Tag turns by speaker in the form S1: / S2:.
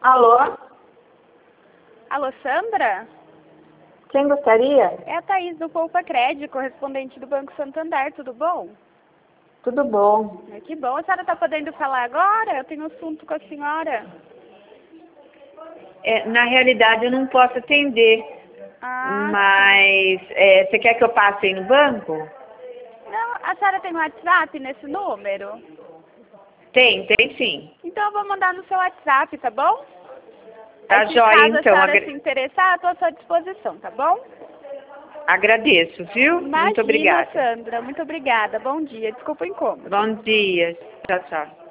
S1: Alô?
S2: Alô, Sandra?
S1: Quem gostaria?
S2: É a Thaís do Poupa Crédito, correspondente do Banco Santander, tudo bom?
S1: Tudo bom.
S2: Que bom, a senhora está podendo falar agora? Eu tenho um assunto com a senhora.
S1: Na realidade, eu não posso atender, mas você quer que eu passe aí no banco?
S2: Não, a senhora tem um WhatsApp nesse número?
S1: Tem sim.
S2: Então eu vou mandar no seu WhatsApp, tá bom?
S1: Tá
S2: Se
S1: joia,
S2: caso a
S1: então.
S2: senhora se interessar, eu estou à sua disposição, tá bom?
S1: Agradeço, viu?
S2: Imagina,
S1: Muito obrigada.
S2: Sandra, muito obrigada. Bom dia, desculpa o incômodo.
S1: Bom dia. Tchau, tchau.